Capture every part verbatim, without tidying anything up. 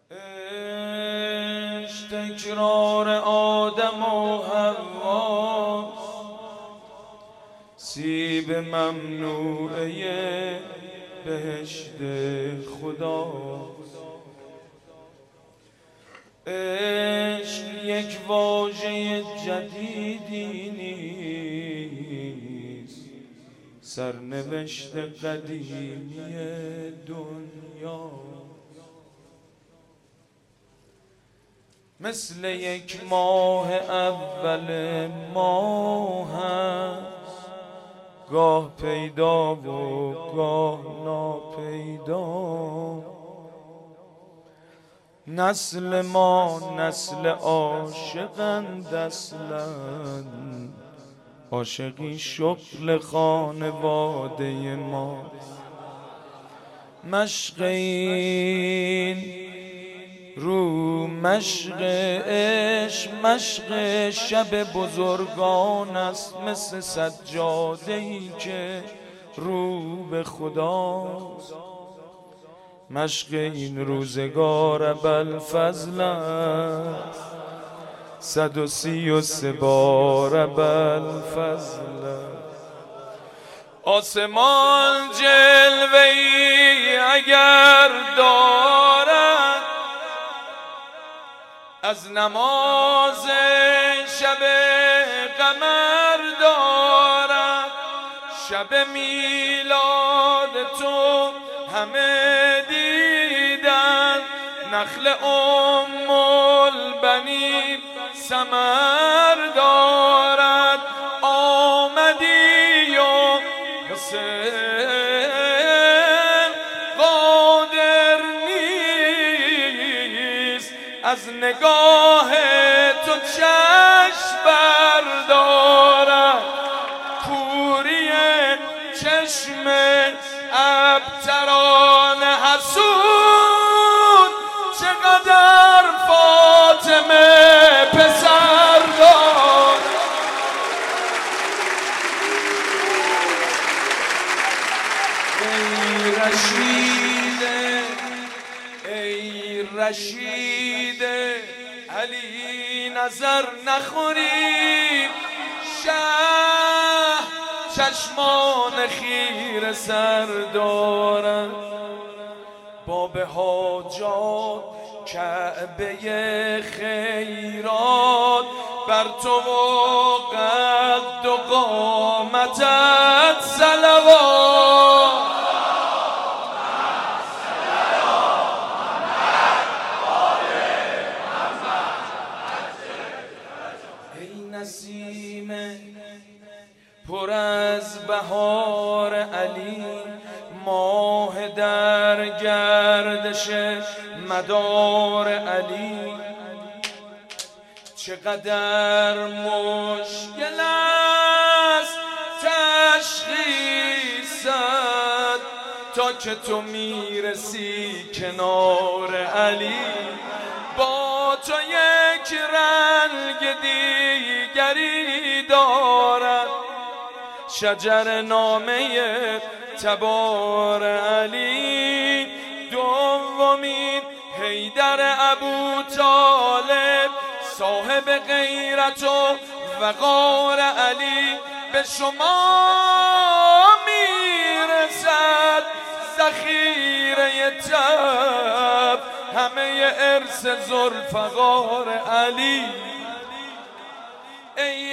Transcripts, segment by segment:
عشق تکرار آدم و حوا، سیب ممنوعه بهشت خدا. عشق یک واژه جدیدی نیست، سرنوشت قدیمی دنیا. مثل یک ماه اول ماه هست، گاه پیدا و گاه ناپیدا. نسل ما نسل عاشقند اصلاً، عاشقی شغل خانواده ما. مشق این رو مشق عشق، مشق شب بزرگان است، مثل سجاده‌ای که رو به خداست. مشق این روزگار ابوالفضل است، صد و سی و سه بار ابوالفضل. آسمان جلوه‌ای اگر دارد، از نماز شب قمر دارد. شب میلاد تو همه دیدن، نخل ام البنین ثمر دارد. آمدی و حسین قادر نیست، از نگاه تو چشم بردارد. کوری چشم ابتران حسود، چقدر فاطمه پسر داد. ای رشیده ای رشیده علی نظر نخوری، شه چشمان خیره سر دارن. باب حاجات کعبه خیرات، بر تو و قد و قامتت صلوات. ای نسیم پر از بهار علی، ماه در گردش مدار علی. چقدر مشکل است تشخیصت، تا که تو میرسی کنار علی. با تو یک رنگ دیگری دارد، شجر نامه تبار علی. دومین حیدر ابوطالب، صاحب غیرت و وقار علی. به شما میرسد ذخیره تب، همه ارث ذوالفقار علی. ای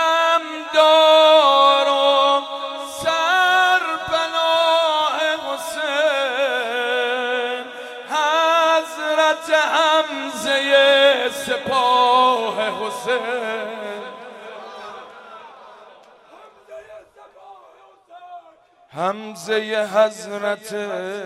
علمدار و سرپناه حسین، حضرت حمزه سپاه حسین. حمزه حضرت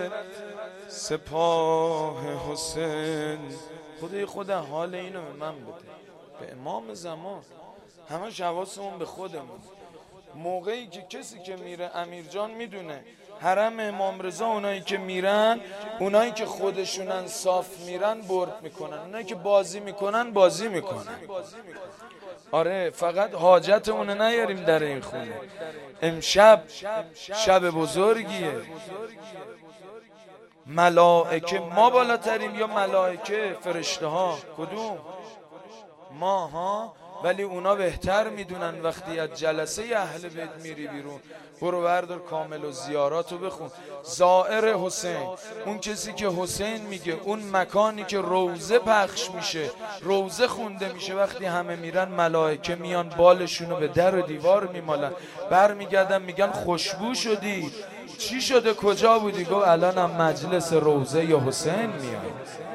سپاه حسین. خدای خدا حال اینو به من بده، به امام زمان. همه حواسمون به خودمون. موقعی که کسی که میره، امیر جان میدونه حرم امام رضا، اونایی که میرن، اونایی که خودشونن صاف میرن برد میکنن، اونایی که بازی میکنن بازی میکنن. آره فقط حاجتمونه نیاریم در این خونه. امشب شب بزرگیه. ملائکه ما بالاتریم یا ملائکه فرشته ها؟ کدوم؟ ما ها. ولی اونا بهتر میدونن. وقتی از جلسه اهل بیت میری بیرون، برو بردار کامل و زیاراتو بخون. زائر حسین، اون کسی که حسین میگه، اون مکانی که روزه پخش میشه، روزه خونده میشه، وقتی همه میرن ملائکه میان بالشونو به در و دیوار میمالن، برمیگردن میگن خوشبو شدی، چی شده، کجا بودی؟ گفت الانم مجلس روزه یا حسین میاد.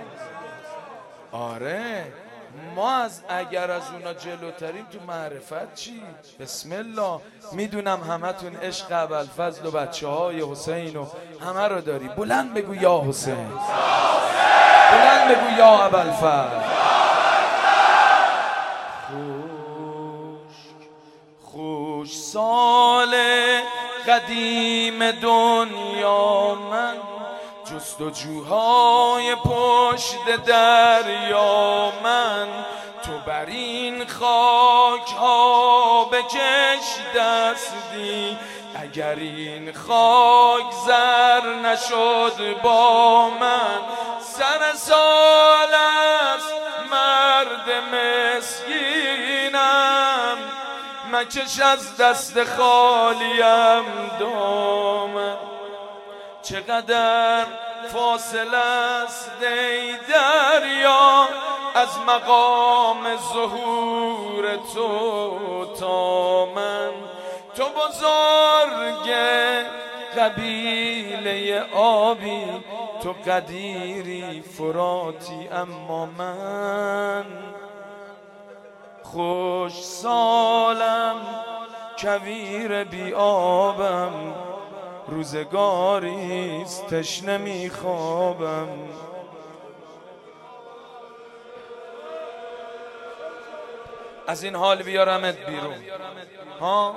آره ما از اگر از اونا جلوتریم تو معرفت چی؟ بسم الله. میدونم همتون عشق ابوالفضل و بچه های حسین و همه رو داری. بلند بگو یا حسین، بلند بگو یا ابوالفضل. خوش خوش سال قدیم دنیا من، جستجوهای پشت دریا من، تو بر این خاک ها بکش دستی، اگر این خاک زر نشد با من، سر سال است مرد مسکینم، مکش از دست خالیم دامن. چقدر فاصل است ای دریا از مقام ظهور تو تا من، تو بزرگ قبیله آبی، تو قدیری فراتی، اما من خوش سالم کویر بی آبم، روزگاریست تشنه میخوابم. از این حال بیارمت بیرون ها.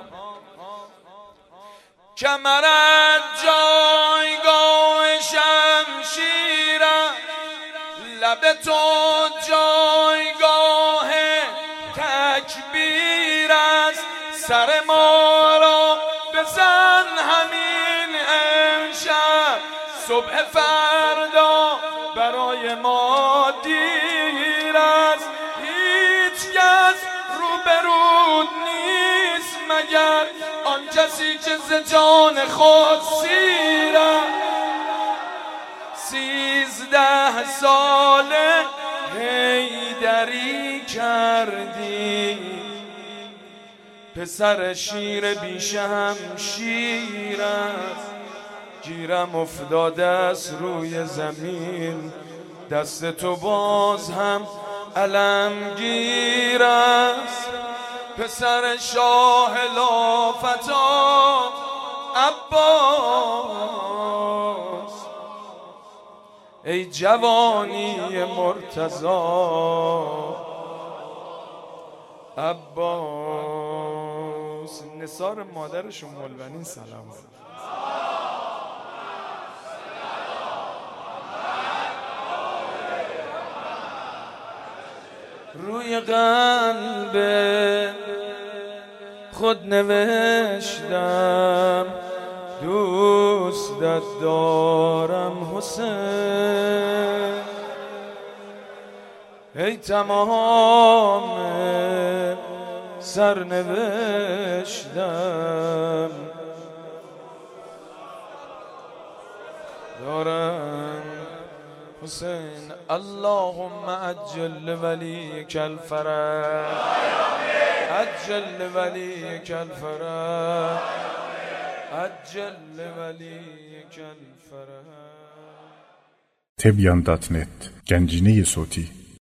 کمرت جایگاه شمشیرم، لب تو جایگاه تکبیر است، سر ما را بزن همین امشب، صبح فردا برای ما دیر است، هیچ کس روبرود نیست مگر آن کسی که ز جان خود سیرم. سیزده ساله حیدری کردی، پسر شیر بی شمشیر است، گیرم افتاده است روی زمین، دست تو باز هم علمگیر است، پسر شاه لافتا عباس، ای جوانی مرتضی عباس. نثار مادرشون مولوی سلام. روی قلب خود نوشتم دوستت دارم حسین، ای تمام سرنوشتم دارم حسین. اللهم عجل ولیک الفرج، عجل ولیک الفرج، عجل ولیک الفرج. تبیان دات نت گنجینه صوتی